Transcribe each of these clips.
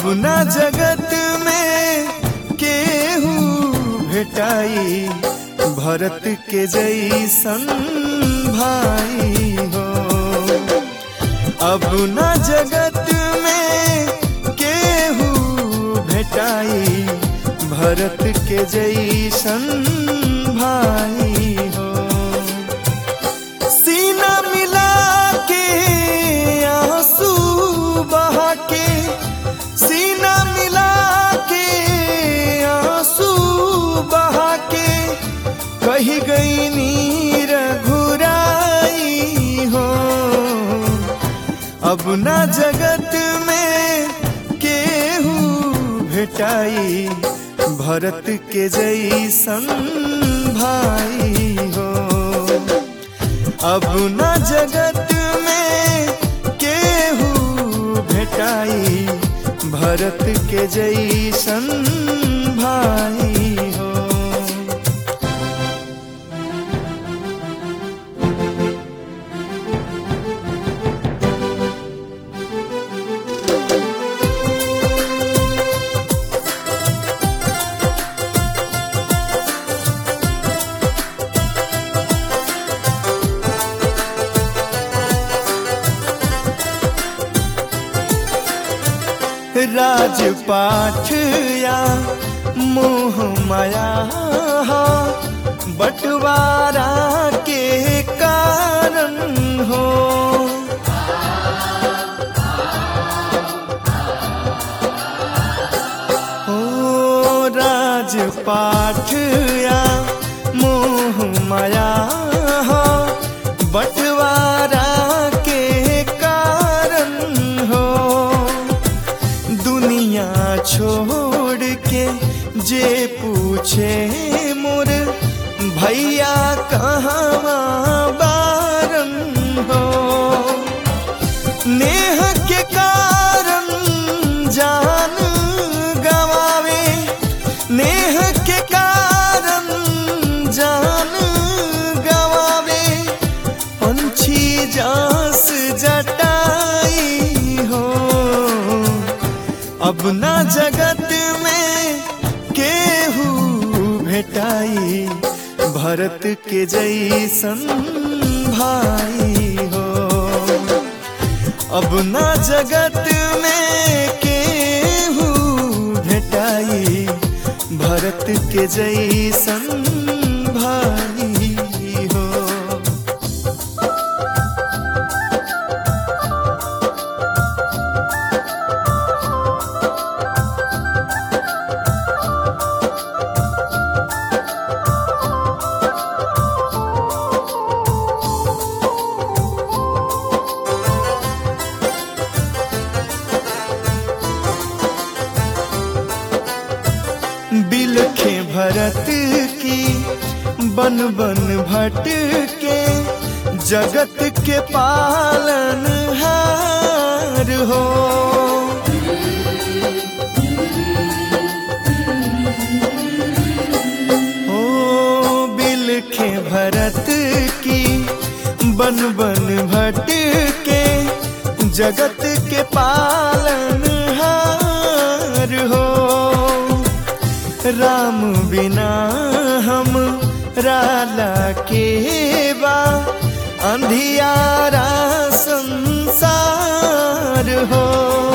अब ना जगत में केहू भेटाई भरत के जैसन भाई हो। अब ना जगत में केहू भेटाई भरत के जैसन भाई हो। सीना मिला के आंसू बहा के, सीना मिला के आंसू बहा के कही गई नीर घुराई हो। अब ना जगत में केहू भेटाई भरत के जैसन भाई हो। अब ना जगत में केहू भेटाई भरत के जैसन भाई हो। राजपाठ या मोह माया बंटवारा के कारण हो। ओ राजपाठ या मोह माया बंटवारा के कारण हो। दुनिया छोड़ के जे पूछे मोर भैया कहाँ बारन हो। नेह के कारण जान गवावे, नेह के कारण जान गवावे पंछी जास जटाई हो। अब ना जगत में केहू भेटाई भरत के जैसन भाई हो। अब ना जगत में केहू भेटाई भरत के जैसन भाई हो। बिलखे भरत की बन बन भटके जगत के पालन हार हो। ओ बिलखे भरत की बन बन भटके जगत के पालन हार हो। राम बिना हम राला के बा अंधियारा संसार हो।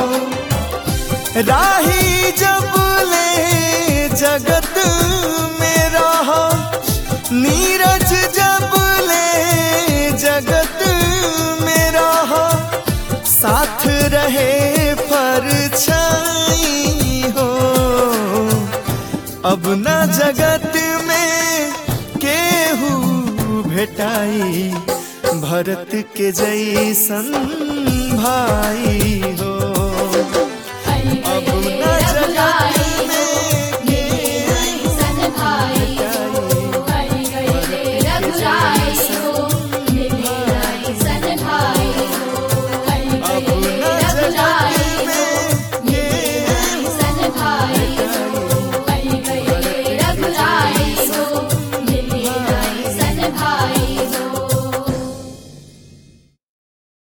राही जब ले जगत में रहा, नीरज जब ले जगत में रहा, साथ रहे परछाई हो। अब ना जगत में केहू भेटाई भरत के जैसन भाई हो।